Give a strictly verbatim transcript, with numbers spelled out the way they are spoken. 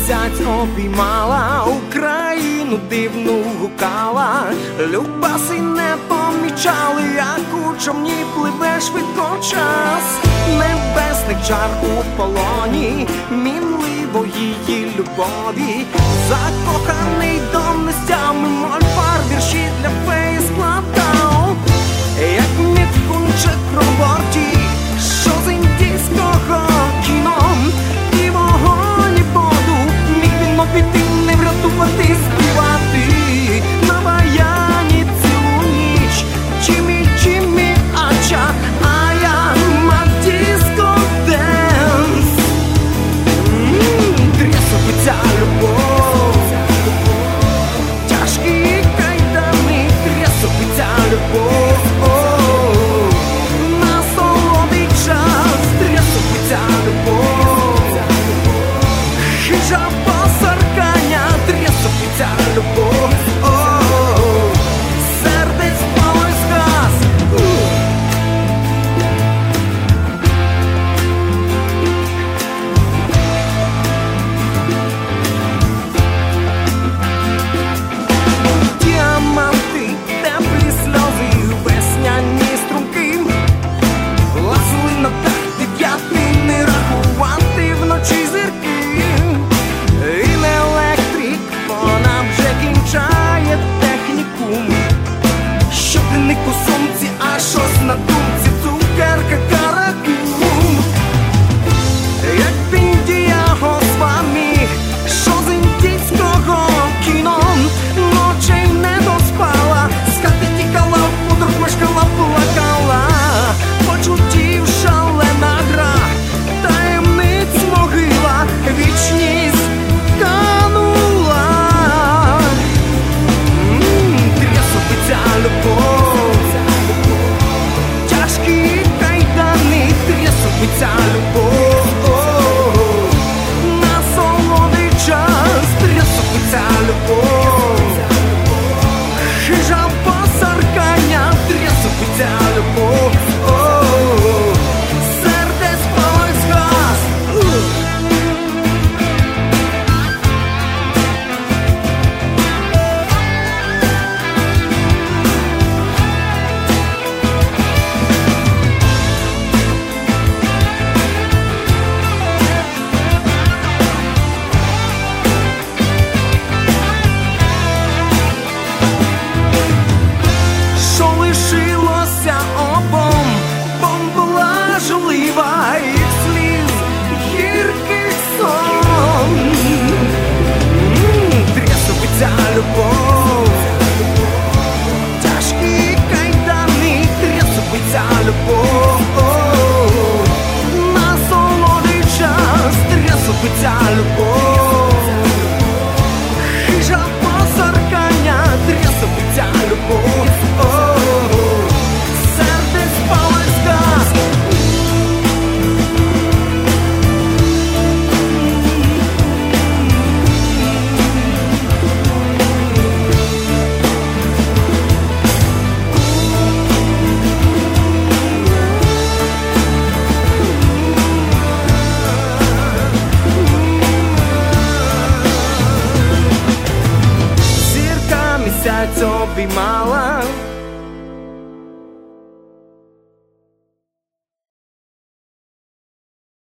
місяць обіймала, Україну дивну гукала. Любаси не помічали, як у човні пливе швидко час. Небесних чар у полоні, мінливо її любові. Закоханий до нестями, мольфар вірші для феї складав. Як міткунчик роботі, що з індійського кіно. І вогонь, і воду, міг він обійти, не врятувати, співати на баяні цілу ніч. Джиммі, Джиммі, ача, а я мадіско денс. Трясовиця любов, тяжкі кайдани, трясовиця любов. Насолодий час, трясовиця любов. Хижа посаркання, трясовиця любов. Сердець палой згас. Діаманти, теплі сльози, весняні струмки. Лазили на дах дев'ятий, не рахувати вночі зірки. І не електрик, вона вже кінчає технікум. Щоденник у сумці, а щось на думці, цукерка, каракум. Як Індія Госвамі, що з індійського кіно. Ночей не доспала, з хати тікала, подруг мешкала, плакала. Почуттів шалена гра, таємниць могила, вічність канула. Трясовиця любов, тяжкі кайдани, трясовиця любов. Насолодий час, трясовиця любов. Хижа посаркання, трясовиця любов. Сердець палой згас. Що лишилося обом, бом була журлива, їх сліз, гіркий сон. М, Трясовиця любов, тяжкі кайдани, трясовиця любов. Насолодий час, трясовиця любов. Хижа посаркання, трясовиця любов. Сердець палой згас. Зірка місяць обіймала,